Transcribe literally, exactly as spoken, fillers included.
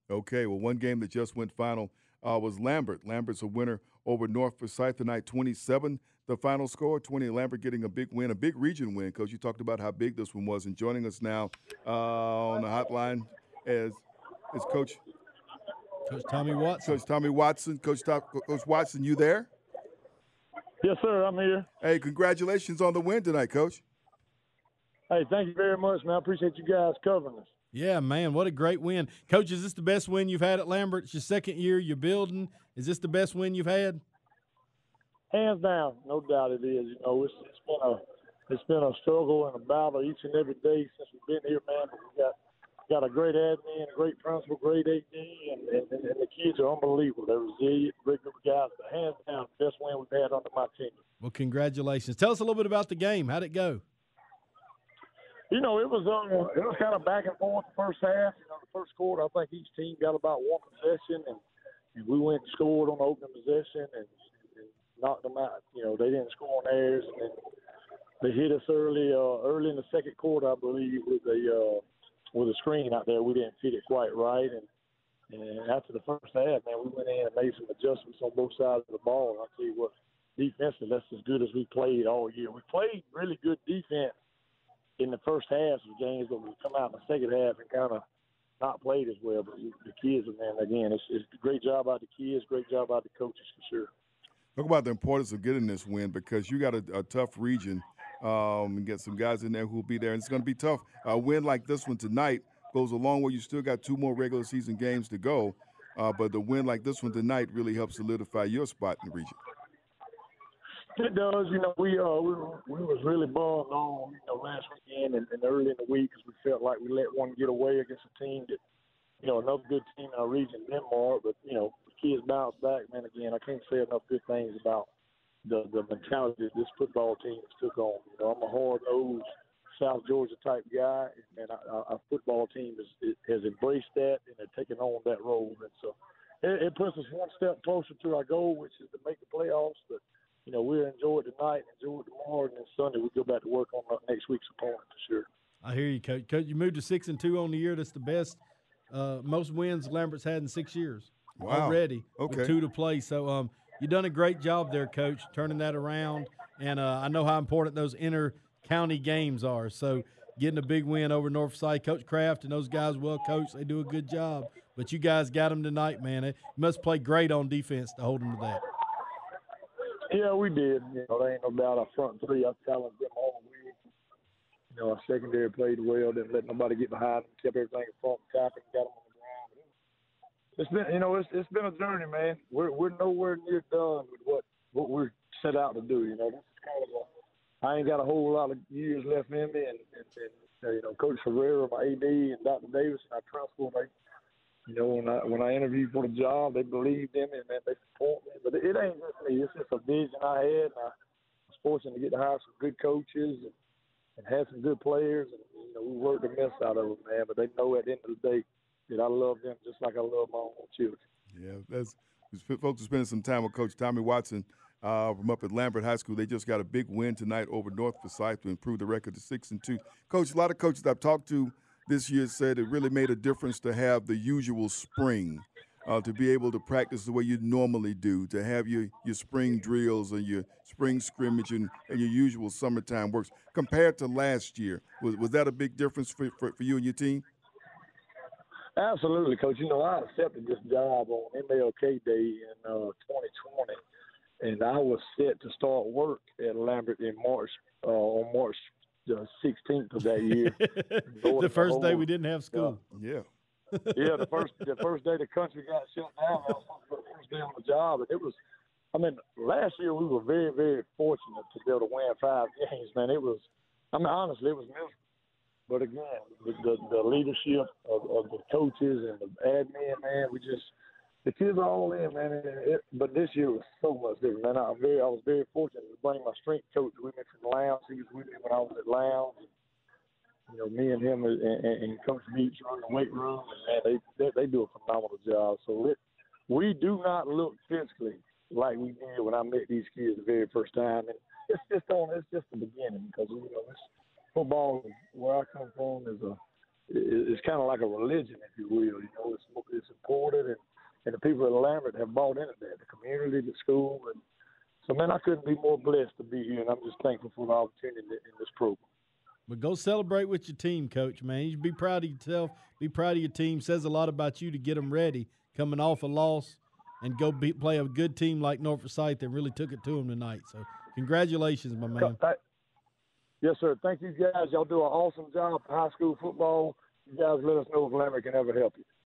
Okay, well, one game that just went final uh, was Lambert. Lambert's a winner over North Forsyth tonight, twenty-seven. The final score, twenty. Lambert getting a big win, a big region win. Coach, you talked about how big this one was, and joining us now uh, on the hotline is is Coach Coach Tommy Watson. Coach Tommy Watson. Coach Top, Coach Watson, you there? Yes, sir. I'm here. Hey, congratulations on the win tonight, Coach. Hey, thank you very much, man. I appreciate you guys covering us. Yeah, man, what a great win. Coach, is this the best win you've had at Lambert? It's your second year you're building. Is this the best win you've had? Hands down, no doubt it is. You know, it's, it's been a it's been a struggle and a battle each and every day since we've been here, man. But we got got a great admin, a great principal, great A D, and, and, and the kids are unbelievable. They're resilient, great group of guys. But hands down, the best win we've had under my team. Well, congratulations. Tell us a little bit about the game. How'd it go? You know, it was uh, it was kind of back and forth the first half. You know, the first quarter, I think each team got about one possession, and, and we went and scored on the opening possession and, and knocked them out. You know, they didn't score on theirs, and then they hit us early, uh, early in the second quarter, I believe, with a uh, with a screen out there. We didn't fit it quite right, and and after the first half, man, we went in and made some adjustments on both sides of the ball. And I'll tell you what, defensively, that's as good as we played all year. We played really good defense in the first half of games, but we come out in the second half and kind of not played as well. But the kids, man, again, it's, it's a great job by the kids, great job by the coaches for sure. Talk about the importance of getting this win because you got a, a tough region um, and get some guys in there who will be there, and it's going to be tough. A win like this one tonight goes a long way. You still got two more regular season games to go, uh, but the win like this one tonight really helps solidify your spot in the region. It does. You know, we uh we, we was really bummed on, you know, last weekend and, and early in the week because we felt like we let one get away against a team that, you know, another good team in our region, Denmark. But, you know, the kids bounced back, man. Again, I can't say enough good things about the, the mentality that this football team has took on. You know, I'm a hard-nosed South Georgia type guy, and our, our football team is, has embraced that and they're taking on that role. And so it, it puts us one step closer to our goal, which is to make the playoffs. But you know, we'll enjoy it tonight, enjoy it tomorrow, and then Sunday we go back to work on next week's opponent for sure. I hear you, Coach. Coach, you moved to six and two on the year. That's the best, uh, most wins Lambert's had in six years wow. already. Okay, with two to play. So, um, you've done a great job there, Coach, turning that around. And uh, I know how important those inter-county games are. So, getting a big win over Northside, Coach Kraft and those guys, well coached, they do a good job. But you guys got them tonight, man. You must play great on defense to hold them to that. Yeah, we did. You know, there ain't no doubt our front three, I challenged them all week. You know, our secondary played well, didn't let nobody get behind them, kept everything in front, tapping, got them on the ground. It's been, you know, it's it's been a journey, man. We're we're nowhere near done with what, what we're set out to do. You know, this is kind of a, I ain't got a whole lot of years left in me, and, and, and you know, Coach Ferreira, my A D, and Doctor Davis, our principal, they, you know, when I when I interviewed for the job, they believed in me and man, they support me. But it ain't just me. It's just a vision I had. And I was fortunate to get to hire some good coaches and, and have some good players. And, you know, we worked the mess out of them, man. But they know at the end of the day that I love them just like I love my own children. Yeah, that's folks are spending some time with Coach Tommy Watson uh, from up at Lambert High School. They just got a big win tonight over North Forsyth to improve the record to six and two. Coach, a lot of coaches I've talked to this year said it really made a difference to have the usual spring, uh, to be able to practice the way you normally do, to have your, your spring drills and your spring scrimmage and, and your usual summertime works. Compared to last year, was, was that a big difference for, for, for you and your team? Absolutely, Coach. You know, I accepted this job on M L K Day in uh, twenty twenty, and I was set to start work at Lambert in March, uh, on March the sixteenth of that year. The first whole, day we didn't have school. Uh, yeah. yeah, the first the first day the country got shut down, I was the first day on the job. And it was, I mean, last year we were very, very fortunate to be able to win five games, man. It was, I mean, honestly, it was miserable. But again, the, the, the leadership of, of the coaches and the admin, man, we just, the kids are all in, man. And it, but this year was so much different, man. I'm very, I was very fortunate to bring my strength coach with me from Lowndes. He was with me when I was at Lowndes. You know, me and him and, and, and Coach Beach run the weight room, and man, they, they they do a phenomenal job. So it, we do not look physically like we did when I met these kids the very first time. And it's just on, it's just the beginning because you know, it's, football, where I come from, is a it's kind of like a religion, if you will. You know, it's it's important people at Lambert have bought into that, the community, the school. And so, man, I couldn't be more blessed to be here, and I'm just thankful for the opportunity in this program. But go celebrate with your team, Coach, man. You should be proud of yourself, be proud of your team. Says a lot about you to get them ready coming off a loss and go be, play a good team like Norfolk Site that really took it to them tonight. So congratulations, my man. Yes, sir. Thank you, guys. Y'all do an awesome job for high school football. You guys let us know if Lambert can ever help you.